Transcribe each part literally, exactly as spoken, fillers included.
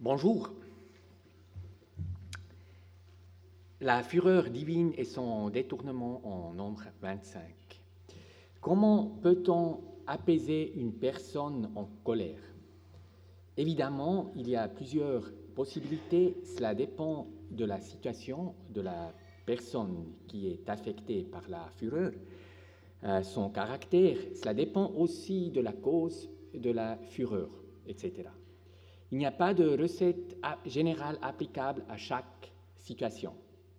Bonjour. La fureur divine et son détournement en nombre vingt-cinq. Comment peut-on apaiser une personne en colère? Évidemment, il y a plusieurs possibilités. Cela dépend de la situation de la personne qui est affectée par la fureur, euh, son caractère. Cela dépend aussi de la cause de la fureur, et cetera. Il n'y a pas de recette générale applicable à chaque situation.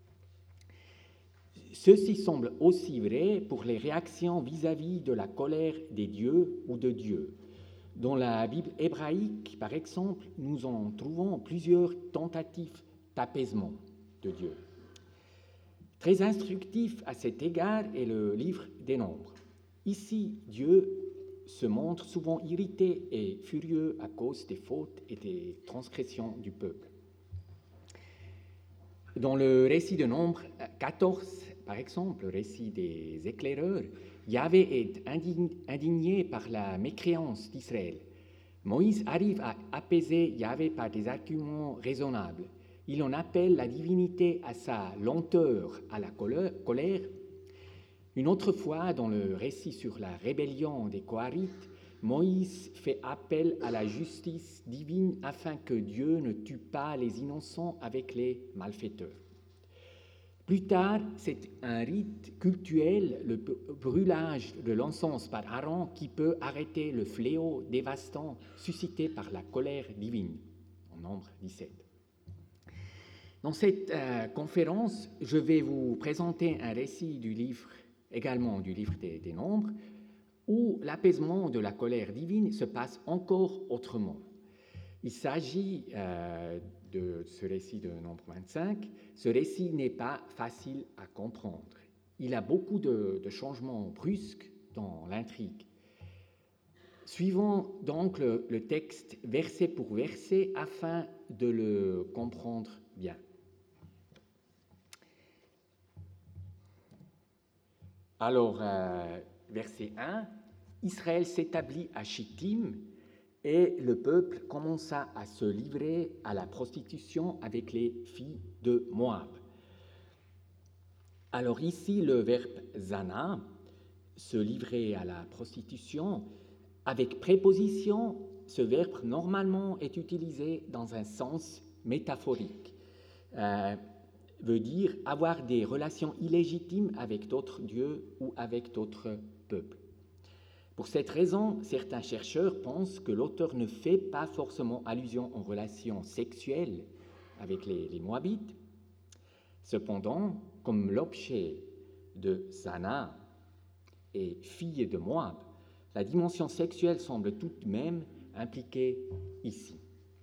Ceci semble aussi vrai pour les réactions vis-à-vis de la colère des dieux ou de Dieu. Dans la Bible hébraïque, par exemple, nous en trouvons plusieurs tentatives d'apaisement de Dieu. Très instructif à cet égard est le livre des Nombres. Ici, Dieu se montre souvent irrité et furieux à cause des fautes et des transgressions du peuple. Dans le récit de Nombre quatorze, par exemple, le récit des éclaireurs, Yahvé est indigné par la mécréance d'Israël. Moïse arrive à apaiser Yahvé par des arguments raisonnables. Il en appelle la divinité à sa lenteur, à la colère. Une autre fois, dans le récit sur la rébellion des Koharites, Moïse fait appel à la justice divine afin que Dieu ne tue pas les innocents avec les malfaiteurs. Plus tard, c'est un rite cultuel, le brûlage de l'encens par Aaron, qui peut arrêter le fléau dévastant suscité par la colère divine, en Nombre dix-sept. Dans cette euh, conférence, je vais vous présenter un récit du livre, également du livre des, des Nombres, où l'apaisement de la colère divine se passe encore autrement. Il s'agit euh, de ce récit de Nombre vingt-cinq. Ce récit n'est pas facile à comprendre. Il a beaucoup de, de changements brusques dans l'intrigue. Suivons donc le, le texte verset pour verset afin de le comprendre bien. Alors, euh, verset un, Israël s'établit à Chittim et le peuple commença à se livrer à la prostitution avec les filles de Moab. Alors ici, le verbe zana, se livrer à la prostitution, avec préposition, ce verbe normalement est utilisé dans un sens métaphorique. Euh, veut dire avoir des relations illégitimes avec d'autres dieux ou avec d'autres peuples. Pour cette raison, certains chercheurs pensent que l'auteur ne fait pas forcément allusion aux relations sexuelles avec les, les Moabites. Cependant, comme l'objet de Zana est fille de Moab, la dimension sexuelle semble tout de même impliquée ici.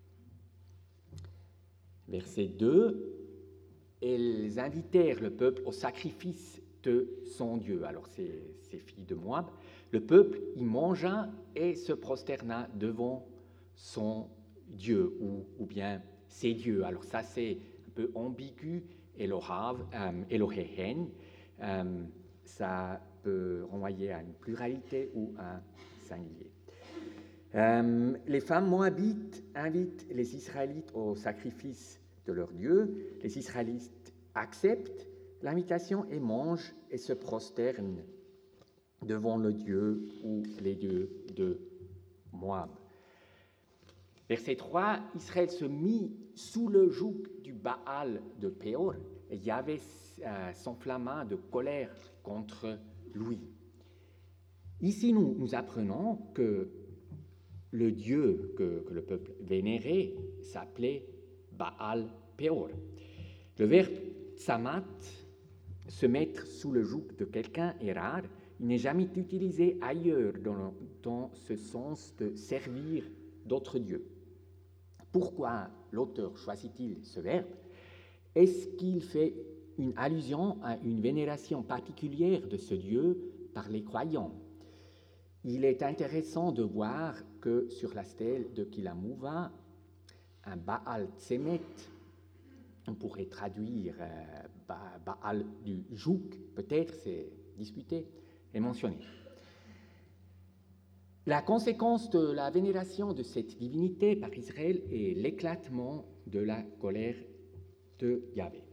Verset deux. Elles invitèrent le peuple au sacrifice de son Dieu. Alors, ces, ces filles de Moab, le peuple y mangea et se prosterna devant son Dieu, ou, ou bien ses dieux. Alors, ça, c'est un peu ambigu, Elohav, euh, Elohehen. Euh, ça peut renvoyer à une pluralité ou à un singulier. Euh, les femmes moabites invitent les Israélites au sacrifice de leur Dieu. Les Israélites acceptent l'invitation et mangent et se prosternent devant le Dieu ou les dieux de Moab. Verset trois, Israël se mit sous le joug du Baal de Péor et Yahvé euh, s'enflamma de colère contre lui. Ici, nous, nous apprenons que le Dieu que, que le peuple vénérait s'appelait Baal Péor. Le verbe tsamat, se mettre sous le joug de quelqu'un, est rare. Il n'est jamais utilisé ailleurs dans, dans ce sens de servir d'autres dieux. Pourquoi l'auteur choisit-il ce verbe? Est-ce qu'il fait une allusion à une vénération particulière de ce Dieu par les croyants? Il est intéressant de voir que sur la stèle de Kilamouva, un Baal Tsemet, on pourrait traduire euh, Baal du joug, peut-être, c'est discuté, est mentionné. La conséquence de la vénération de cette divinité par Israël est l'éclatement de la colère de Yahvé.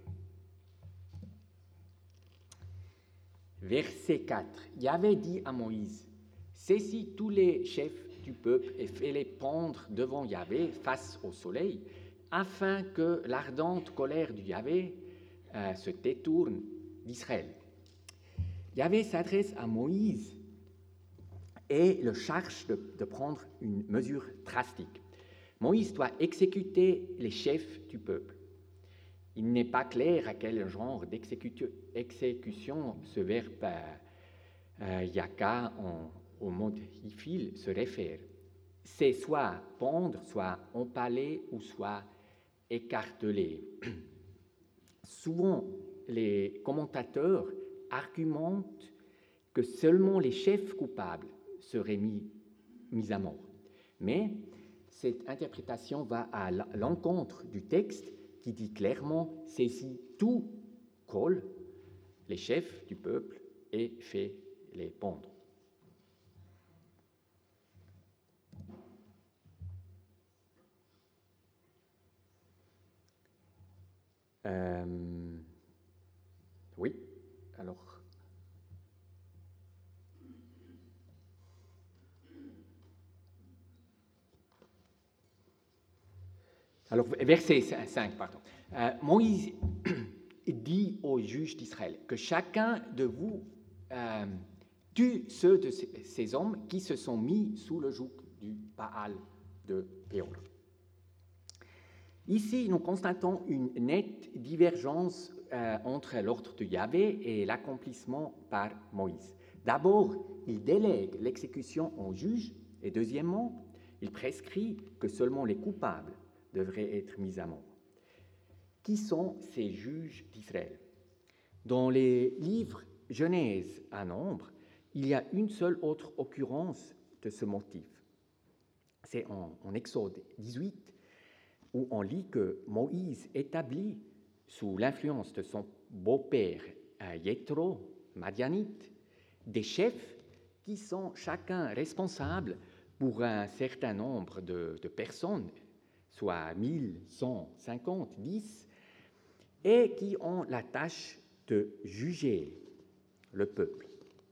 Verset quatre. Yahvé dit à Moïse, « Saisis tous les chefs du peuple et fais-les pendre devant Yahvé face au soleil, afin que l'ardente colère du Yahvé euh, se détourne d'Israël. » Yahvé s'adresse à Moïse et le charge de, de prendre une mesure drastique. Moïse doit exécuter les chefs du peuple. Il n'est pas clair à quel genre d'exécution ce verbe euh, yaka en, au mode ifil se réfère. C'est soit pendre, soit empaler ou soit écarteler. Souvent, les commentateurs argumentent que seulement les chefs coupables seraient mis, mis à mort. Mais cette interprétation va à l'encontre du texte qui dit clairement « saisit tout col, les chefs du peuple, et fait les pendre ». Euh, oui, alors... Alors, verset cinq, pardon. Euh, Moïse dit aux juges d'Israël que chacun de vous euh, tue ceux de ces, ces hommes qui se sont mis sous le joug du Baal de Péor. Ici, nous constatons une nette divergence euh, entre l'ordre de Yahvé et l'accomplissement par Moïse. D'abord, il délègue l'exécution au juge, et deuxièmement, il prescrit que seulement les coupables devraient être mis à mort. Qui sont ces juges d'Israël? Dans les livres Genèse à Nombre, il y a une seule autre occurrence de ce motif. C'est en, en Exode dix-huit, où on lit que Moïse établit, sous l'influence de son beau-père Jéthro, Madianite, des chefs qui sont chacun responsables pour un certain nombre de, de personnes, soit mille cent cinquante, dix, et qui ont la tâche de juger le peuple.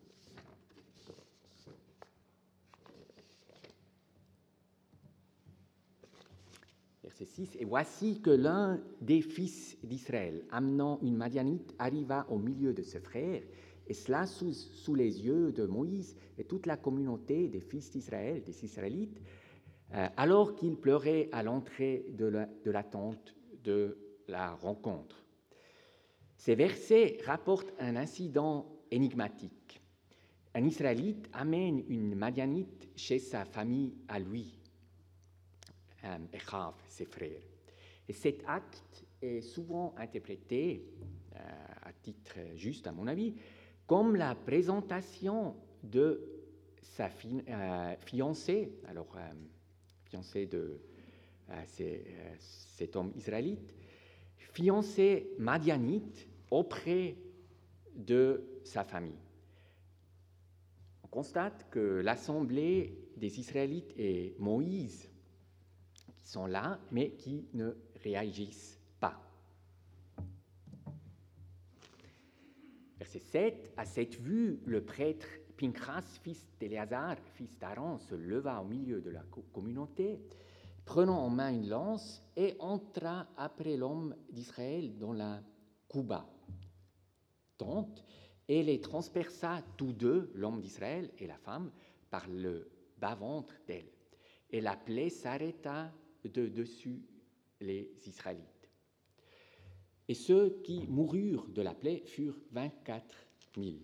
Verset six, « Et voici que l'un des fils d'Israël, amenant une Madianite, arriva au milieu de ses frères, et cela sous, sous les yeux de Moïse et toute la communauté des fils d'Israël, des Israélites, euh, alors qu'ils pleuraient à l'entrée de la, de la tente de la rencontre. » Ces versets rapportent un incident énigmatique. Un Israélite amène une Madianite chez sa famille à lui, Echav, ses frères. Et cet acte est souvent interprété, euh, à titre juste à mon avis, comme la présentation de sa fi- euh, fiancée, alors euh, fiancée de euh, c'est, euh, cet homme israélite, fiancée madianite auprès de sa famille. On constate que l'assemblée des Israélites et Moïse qui sont là, mais qui ne réagissent pas. Verset sept, à cette vue, le prêtre Pinchas, fils d'Éléazar, fils d'Aaron, se leva au milieu de la communauté, prenant en main une lance, et entra après l'homme d'Israël dans la Kouba, tente, et les transperça tous deux, l'homme d'Israël et la femme, par le bas-ventre d'elle. Et la plaie s'arrêta de dessus les Israélites. Et ceux qui moururent de la plaie furent vingt-quatre mille.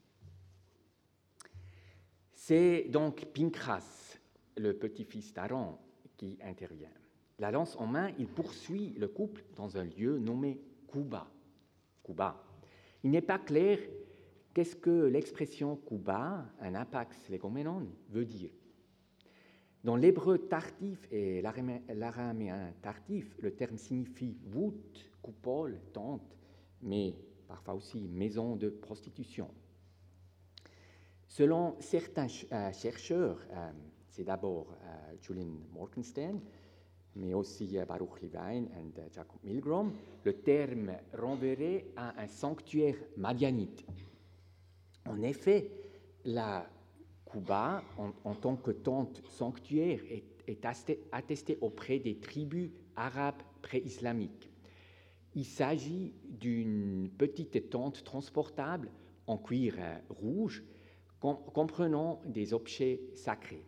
C'est donc Pinchas, le petit-fils d'Aaron, qui intervient. La lance en main, il poursuit le couple dans un lieu nommé Kouba. Kouba. Il n'est pas clair qu'est-ce que l'expression Kouba, un apax legomenon, veut dire. Dans l'hébreu tardif et l'araméen tardif, le terme signifie voûte, coupole, tente, mais parfois aussi maison de prostitution. Selon certains euh, chercheurs, euh, c'est d'abord euh, Julian Morgenstern, mais aussi euh, Baruch Levine et euh, Jacob Milgrom, le terme renverrait à un sanctuaire madianite. En effet, la Kouba, en, en tant que tente sanctuaire, est, est attestée auprès des tribus arabes pré-islamiques. Il s'agit d'une petite tente transportable en cuir euh, rouge, com- comprenant des objets sacrés.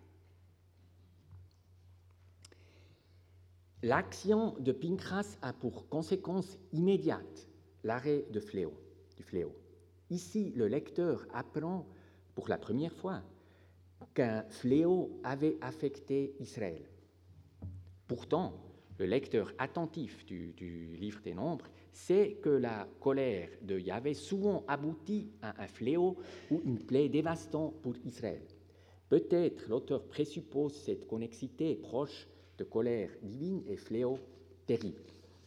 L'action de Pinchas a pour conséquence immédiate l'arrêt de fléau, du fléau. Ici, le lecteur apprend pour la première fois qu'un fléau avait affecté Israël. Pourtant, le lecteur attentif du, du livre des Nombres sait que la colère de Yahvé souvent aboutit à un fléau ou une plaie dévastante pour Israël. Peut-être l'auteur présuppose cette connexité proche de colère divine et fléau terrible.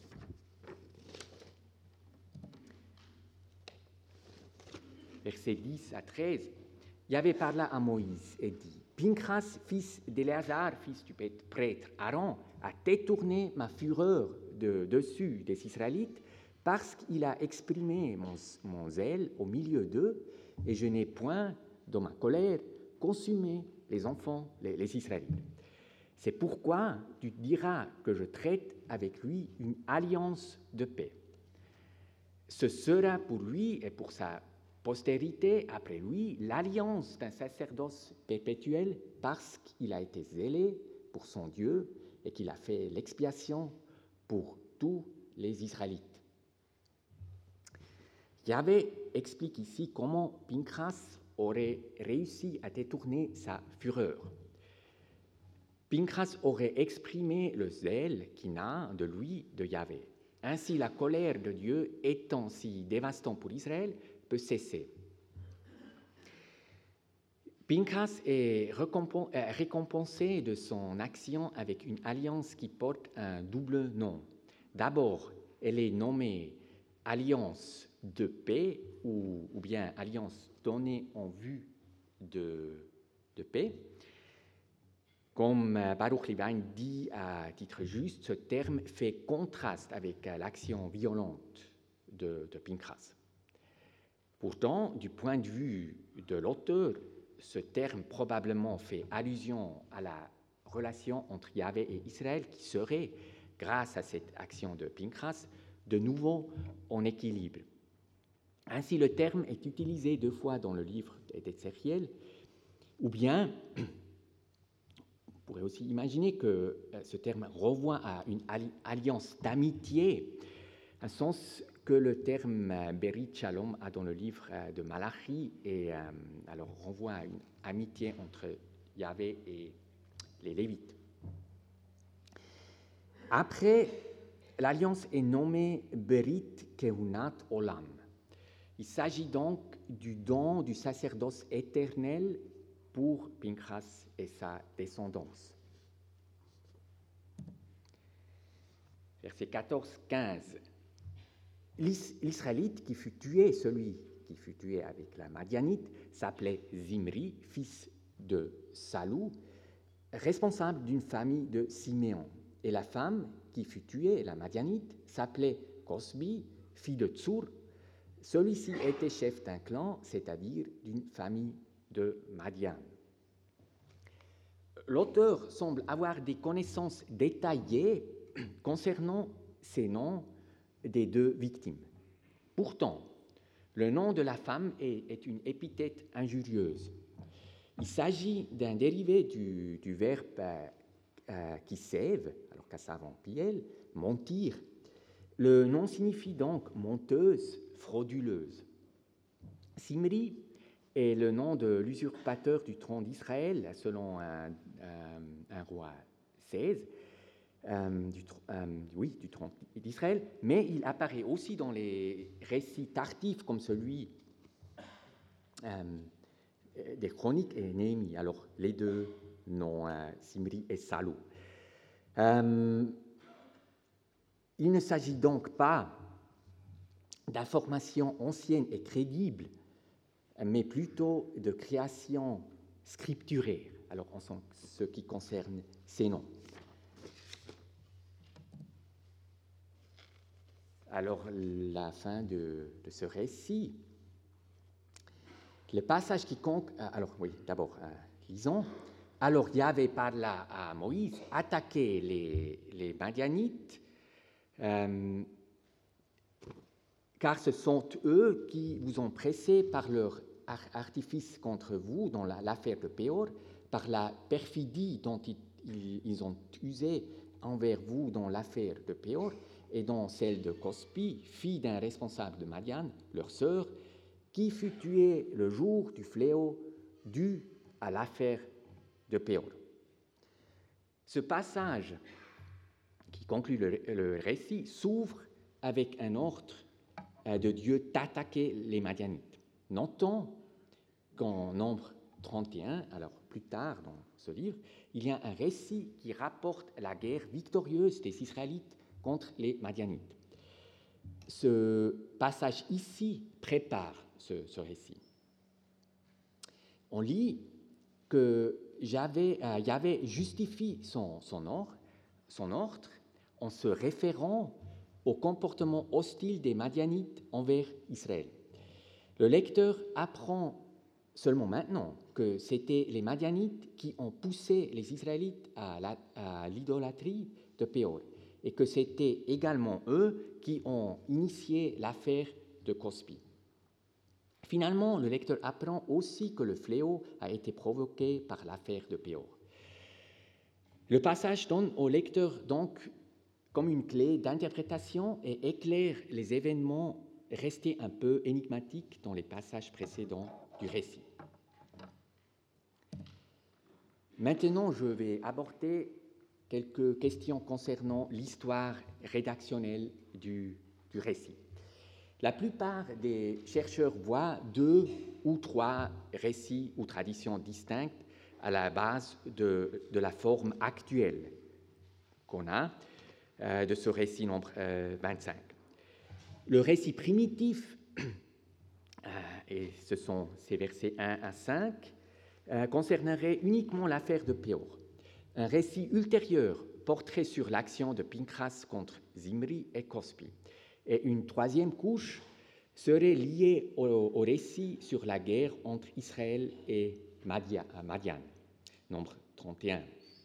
Versets dix à treize, Yahvé parla à Moïse et dit, « Pinchas, fils d'Éléazar, fils du prêtre Aaron, a détourné ma fureur de dessus des Israélites parce qu'il a exprimé mon, mon zèle au milieu d'eux, et je n'ai point, dans ma colère, consumé les enfants, les, les Israélites. C'est pourquoi tu diras que je traite avec lui une alliance de paix. Ce sera pour lui et pour sa postérité après lui l'alliance d'un sacerdoce perpétuel parce qu'il a été zélé pour son Dieu et qu'il a fait l'expiation pour tous les Israélites. » Yahvé explique ici comment Pinchas aurait réussi à détourner sa fureur. Pinchas aurait exprimé le zèle qu'il n'a de lui, de Yahvé. Ainsi, la colère de Dieu, étant si dévastante pour Israël, peut cesser. Pinchas est récompensé de son action avec une alliance qui porte un double nom. D'abord, elle est nommée alliance de paix ou, ou bien alliance donnée en vue de, de paix. Comme Baruch Levine dit à titre juste, ce terme fait contraste avec l'action violente de, de Pinchas. Pourtant, du point de vue de l'auteur, ce terme probablement fait allusion à la relation entre Yahvé et Israël qui serait, grâce à cette action de Pinchas, de nouveau en équilibre. Ainsi, le terme est utilisé deux fois dans le livre d'Ézéchiel, ou bien on pourrait aussi imaginer que ce terme renvoie à une alliance d'amitié, un sens que le terme Berit Shalom a dans le livre de Malachi, et euh, alors renvoie à une amitié entre Yahvé et les Lévites. Après, l'alliance est nommée Berit Kehunat Olam. Il s'agit donc du don du sacerdoce éternel pour Pinchas et sa descendance. Versets quatorze à quinze. L'Israélite qui fut tué, celui qui fut tué avec la Madianite, s'appelait Zimri, fils de Salou, responsable d'une famille de Siméon. Et la femme qui fut tuée, la Madianite, s'appelait Cosbi, fille de Tsur. Celui-ci était chef d'un clan, c'est-à-dire d'une famille de Madian. L'auteur semble avoir des connaissances détaillées concernant ces noms des deux victimes. Pourtant, le nom de la femme est, est une épithète injurieuse. Il s'agit d'un dérivé du, du verbe euh, euh, qui sève, alors kassav en piel, mentir. Le nom signifie donc menteuse, frauduleuse. Simri est le nom de l'usurpateur du trône d'Israël, selon un, un, un roi seize. Euh, du, euh, oui, du trône d'Israël, mais il apparaît aussi dans les récits tardifs comme celui euh, des Chroniques et Néhémie. Alors, les deux noms, euh, Simri et Salou. Euh, il ne s'agit donc pas d'informations anciennes et crédibles mais plutôt de création scripturaire, alors en ce qui concerne ces noms. Alors, la fin de, de ce récit, le passage qui compte, alors oui, d'abord, euh, lisons. Alors Yahvé parla à Moïse, attaquez les, les Madianites, euh, car ce sont eux qui vous ont pressé par leur artifice contre vous dans la, l'affaire de Péor, par la perfidie dont ils, ils, ils ont usé envers vous dans l'affaire de Péor, et dans celle de Cospi, fille d'un responsable de Madian, leur sœur, qui fut tuée le jour du fléau dû à l'affaire de Péor. Ce passage qui conclut le, le récit s'ouvre avec un ordre de Dieu d'attaquer les Madianites. Notons qu'en Nombre trente et un, alors plus tard dans ce livre, il y a un récit qui rapporte la guerre victorieuse des Israélites contre les Madianites. Ce passage ici prépare ce, ce récit. On lit que Yahvé, euh, Yahvé justifie son, son, ordre, son ordre en se référant au comportement hostile des Madianites envers Israël. Le lecteur apprend seulement maintenant que c'était les Madianites qui ont poussé les Israélites à, la, à l'idolâtrie de Péor, et que c'était également eux qui ont initié l'affaire de Cospi. Finalement, le lecteur apprend aussi que le fléau a été provoqué par l'affaire de Péor. Le passage donne au lecteur donc comme une clé d'interprétation et éclaire les événements restés un peu énigmatiques dans les passages précédents du récit. Maintenant, je vais aborder quelques questions concernant l'histoire rédactionnelle du, du récit. La plupart des chercheurs voient deux ou trois récits ou traditions distinctes à la base de, de la forme actuelle qu'on a euh, de ce récit nombre euh, vingt-cinq. Le récit primitif, euh, et ce sont ces versets un à cinq, euh, concernerait uniquement l'affaire de Péor. Un récit ultérieur porterait sur l'action de Pinchas contre Zimri et Cospi. Et une troisième couche serait liée au, au récit sur la guerre entre Israël et Madian, Madian, nombre trente et un.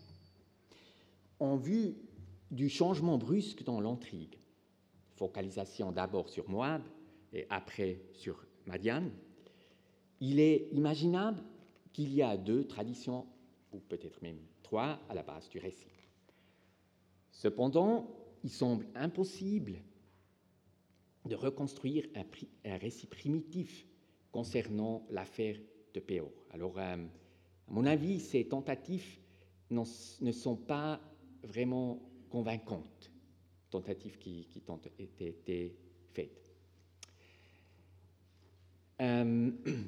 En vue du changement brusque dans l'intrigue, focalisation d'abord sur Moab et après sur Madian, il est imaginable qu'il y a deux traditions, ou peut-être même trois, à la base du récit. Cependant, il semble impossible de reconstruire un, un récit primitif concernant l'affaire de Péor. Alors, euh, à mon avis, ces tentatives ne sont pas vraiment convaincantes, tentatives qui, qui ont été, été faites. Euh,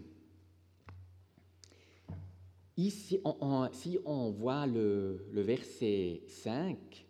ici, on, on, si on voit le, le verset cinq,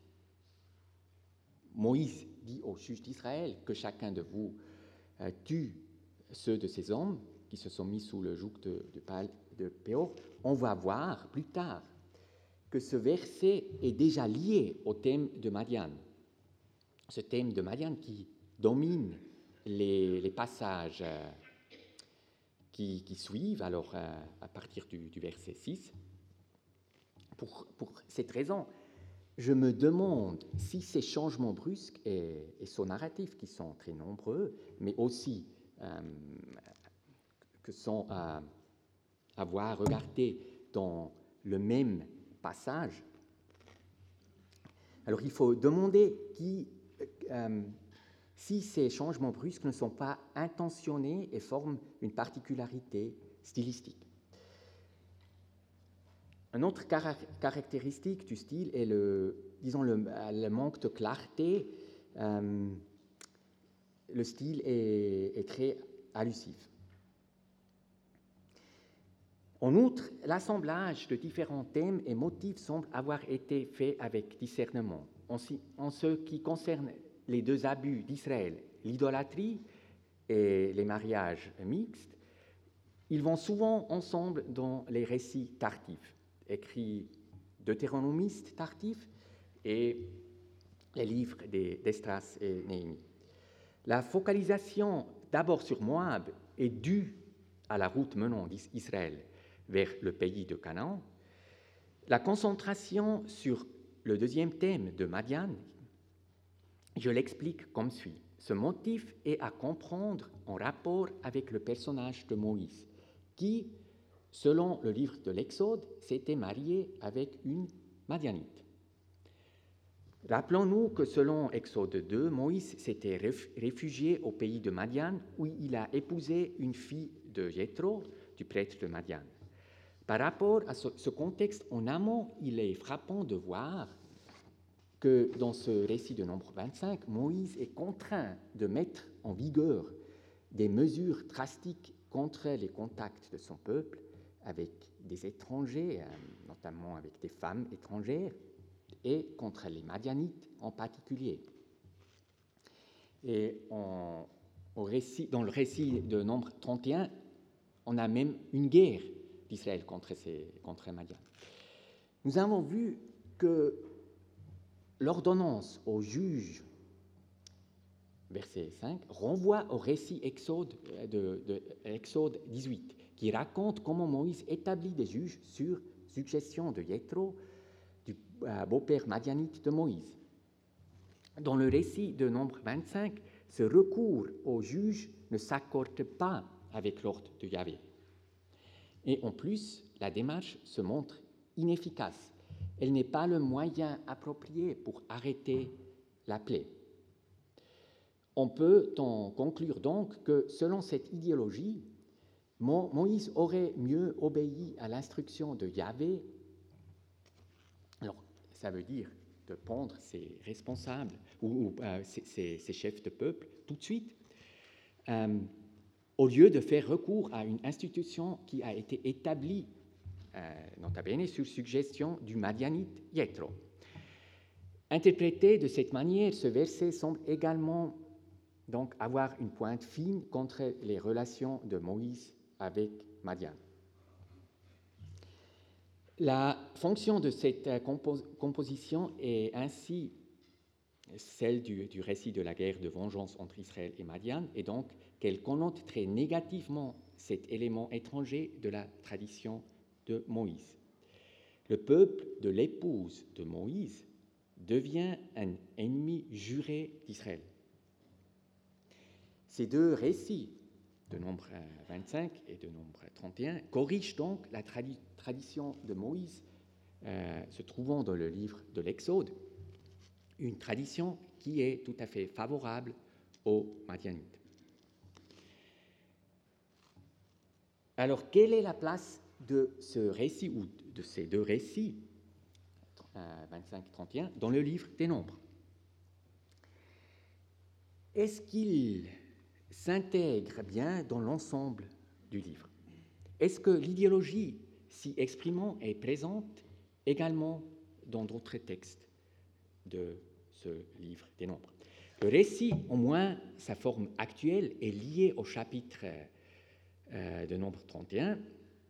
Moïse dit aux juges d'Israël que chacun de vous euh, tue ceux de ces hommes qui se sont mis sous le joug de, de, de Péor. On va voir plus tard que ce verset est déjà lié au thème de Madian. Ce thème de Madian qui domine les, les passages euh, qui, qui suivent, alors euh, à partir du, du verset six. Pour, pour cette raison, je me demande si ces changements brusques et, et son narratif, qui sont très nombreux, mais aussi euh, que sont à, à voir, regarder dans le même passage. Alors il faut demander qui, euh, si ces changements brusques ne sont pas intentionnés et forment une particularité stylistique. Une autre car- caractéristique du style est le, disons le, le manque de clarté. Euh, le style est, est très allusif. En outre, l'assemblage de différents thèmes et motifs semble avoir été fait avec discernement. En, si, en ce qui concerne les deux abus d'Israël, l'idolâtrie et les mariages mixtes, Ils vont souvent ensemble dans les récits tardifs, écrits deutéronomistes tardifs et les livres d'Esdras et Néhémie. La focalisation d'abord sur Moab est due à la route menant d'Israël vers le pays de Canaan. La concentration sur le deuxième thème de Madian, je l'explique comme suit. Ce motif est à comprendre en rapport avec le personnage de Moïse, qui, selon le livre de l'Exode, s'était marié avec une Madianite. Rappelons-nous que selon Exode deux, Moïse s'était réfugié au pays de Madian, où il a épousé une fille de Jéthro, du prêtre de Madian. Par rapport à ce contexte en amont, il est frappant de voir que dans ce récit de Nombre vingt-cinq, Moïse est contraint de mettre en vigueur des mesures drastiques contre les contacts de son peuple avec des étrangers, notamment avec des femmes étrangères, et contre les Madianites en particulier. Et en, au récit, dans le récit de Nombre trente et un, on a même une guerre d'Israël contre, ces, contre Madian. Nous avons vu que l'ordonnance aux juges, verset cinq, renvoie au récit Exode, de, de, Exode dix-huit, qui raconte comment Moïse établit des juges sur suggestion de Jéthro, du beau-père madianite de Moïse. Dans le récit de Nombre vingt-cinq, ce recours aux juges ne s'accorde pas avec l'ordre de Yahvé. Et en plus, la démarche se montre inefficace. Elle n'est pas le moyen approprié pour arrêter la plaie. On peut en conclure donc que, selon cette idéologie, Mo- Moïse aurait mieux obéi à l'instruction de Yahvé. Alors, ça veut dire de pendre ses responsables ou, ou euh, ses, ses, ses chefs de peuple tout de suite, euh, au lieu de faire recours à une institution qui a été établie, euh, nota bene, sur suggestion du Madianite Jéthro. Interprété de cette manière, ce verset semble également donc avoir une pointe fine contre les relations de Moïse avec Madian. La fonction de cette compos- composition est ainsi celle du, du récit de la guerre de vengeance entre Israël et Madian, et donc qu'elle connote très négativement cet élément étranger de la tradition de Moïse. Le peuple de l'épouse de Moïse devient un ennemi juré d'Israël. Ces deux récits, de Nombre vingt-cinq et de Nombre trente et un, corrigent donc la tradi- tradition de Moïse euh, se trouvant dans le livre de l'Exode, une tradition qui est tout à fait favorable aux Madianites. Alors, quelle est la place de ce récit, ou de ces deux récits, vingt-cinq et trente et un, dans le livre des Nombres? Est-ce qu'ils s'intègrent bien dans l'ensemble du livre? Est-ce que l'idéologie s'y exprimant est présente également dans d'autres textes de ce livre des Nombres? Le récit, au moins sa forme actuelle, est lié au chapitre euh, de Nombre trente et un,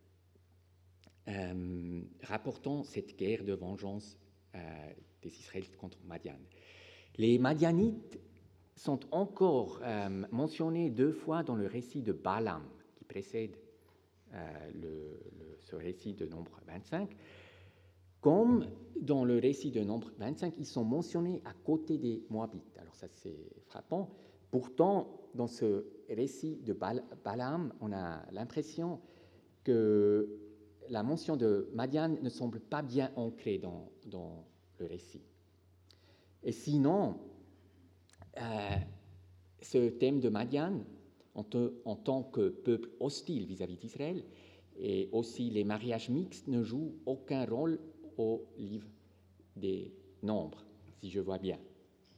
euh, rapportant cette guerre de vengeance euh, des Israélites contre Madian. Les Madianites sont encore euh, mentionnés deux fois dans le récit de Balaam, qui précède euh, le, le, ce récit de Nombre vingt-cinq. Comme dans le récit de Nombre vingt-cinq, ils sont mentionnés à côté des Moabites. Alors ça, c'est frappant. Pourtant, dans ce récit de Balaam, on a l'impression que la mention de Madian ne semble pas bien ancrée dans, dans le récit. Et sinon, euh, ce thème de Madian, en, te, en tant que peuple hostile vis-à-vis d'Israël, et aussi les mariages mixtes ne jouent aucun rôle au livre des Nombres, si je vois bien.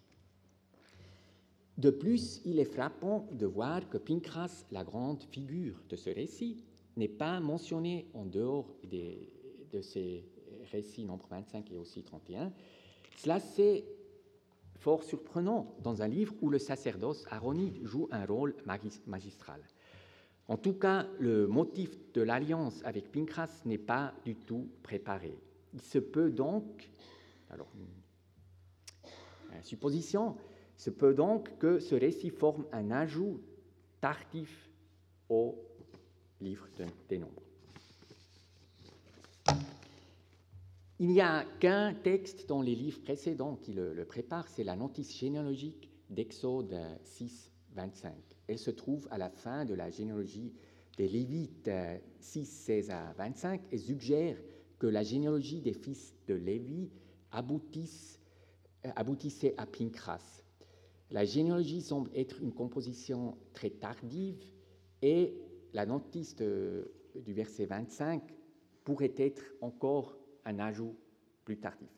De plus, il est frappant de voir que Pinchas, la grande figure de ce récit, n'est pas mentionné en dehors des, de ces récits Nombre vingt-cinq et aussi trente et un. Cela, c'est fort surprenant dans un livre où le sacerdoce aaronite joue un rôle magistral. En tout cas, le motif de l'alliance avec Pinchas n'est pas du tout préparé. Il se peut donc, alors, une supposition, il se peut donc que ce récit forme un ajout tardif au livre des Nombres. Il n'y a qu'un texte dans les livres précédents qui le, le prépare, c'est la notice généalogique d'Exode six, vingt-cinq. Elle se trouve à la fin de la généalogie des Lévites six, seize à vingt-cinq et suggère que la généalogie des fils de Lévi aboutisse, aboutissait à Pinchas. La généalogie semble être une composition très tardive et la notice de, du verset vingt-cinq pourrait être encore un ajout plus tardif.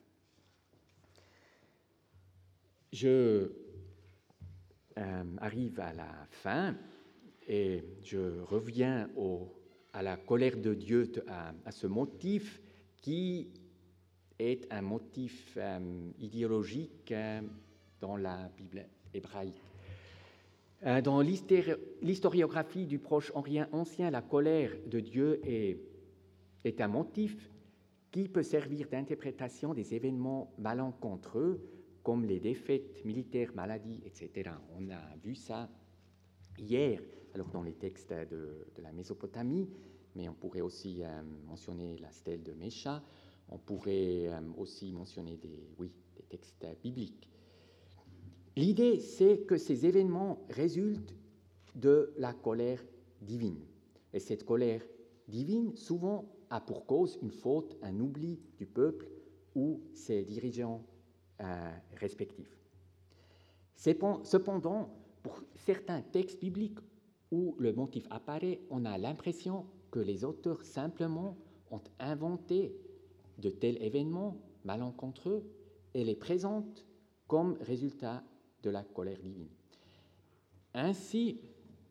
Je euh, arrive à la fin et je reviens au, à la colère de Dieu, à, à ce motif qui est un motif euh, idéologique euh, dans la Bible hébraïque. Euh, dans l'historiographie du Proche-Orient ancien, la colère de Dieu est, est un motif qui peut servir d'interprétation des événements malencontreux, comme les défaites militaires, maladies, et cetera. On a vu ça hier, alors dans les textes de, de la Mésopotamie, mais on pourrait aussi euh, mentionner la stèle de Mécha, on pourrait euh, aussi mentionner des, oui, des textes bibliques. L'idée, c'est que ces événements résultent de la colère divine. Et cette colère divine, souvent, a pour cause une faute, un oubli du peuple ou ses dirigeants euh, respectifs. Cependant, pour certains textes bibliques où le motif apparaît, on a l'impression que les auteurs simplement ont inventé de tels événements malencontreux et les présentent comme résultat de la colère divine. Ainsi,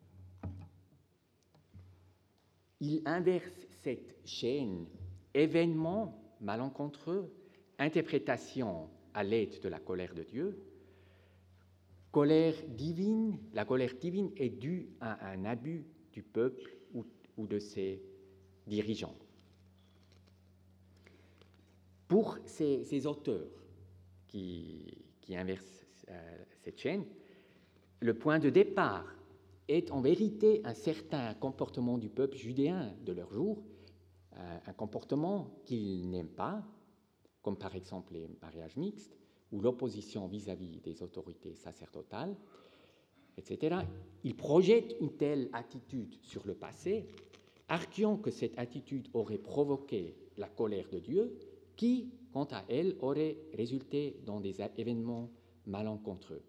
il inverse cette chaîne événements malencontreux, interprétation à l'aide de la colère de Dieu. Colère divine, la colère divine est due à un abus du peuple ou, ou de ses dirigeants. Pour ces, ces auteurs qui, qui inversent euh, cette chaîne, le point de départ est en vérité un certain comportement du peuple judéen de leur jour, euh, un comportement qu'ils n'aiment pas, comme par exemple les mariages mixtes ou l'opposition vis-à-vis des autorités sacerdotales, et cetera. Ils projettent une telle attitude sur le passé, arguant que cette attitude aurait provoqué la colère de Dieu, qui, quant à elle, aurait résulté dans des événements malencontreux.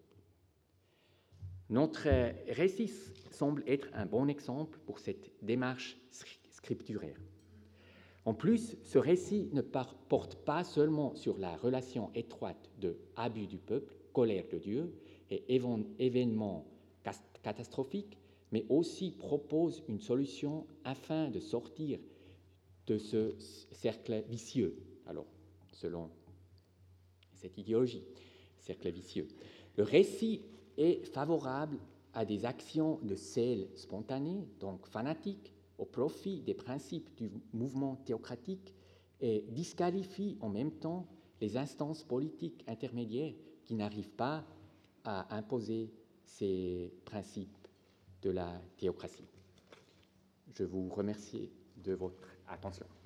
Notre récit semble être un bon exemple pour cette démarche scripturaire. En plus, ce récit ne porte pas seulement sur la relation étroite de abus du peuple, colère de Dieu et événements catastrophiques, mais aussi propose une solution afin de sortir de ce cercle vicieux. Alors, selon cette idéologie, cercle vicieux. Le récit est favorable à des actions de zèle spontané, donc fanatiques, au profit des principes du mouvement théocratique et disqualifie en même temps les instances politiques intermédiaires qui n'arrivent pas à imposer ces principes de la théocratie. Je vous remercie de votre attention.